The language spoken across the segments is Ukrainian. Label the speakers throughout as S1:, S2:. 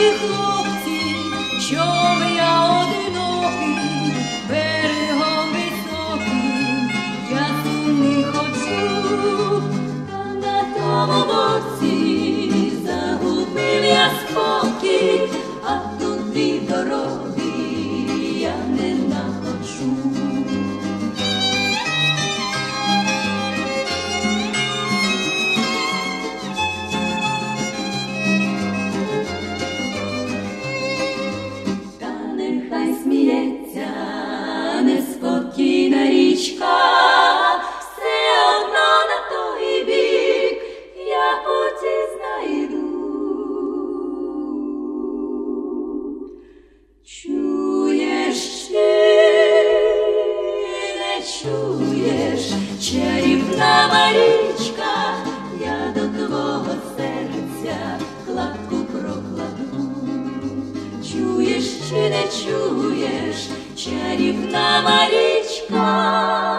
S1: хлопці, чом я одинокий, берегом високим, я сумний ходжу, та на тому боці загубив я спокій, а туди дороги я не находжу. Сміється неспокійна річка, все одно на той бік я путі знайду. Чуєш чи не чуєш, чарівна Марічка, я до твого серця кладку прокладу. Чуєш чи не чуєш, чарівна Марічка,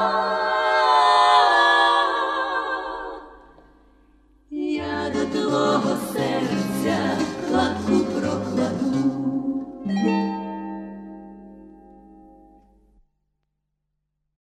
S1: я до твого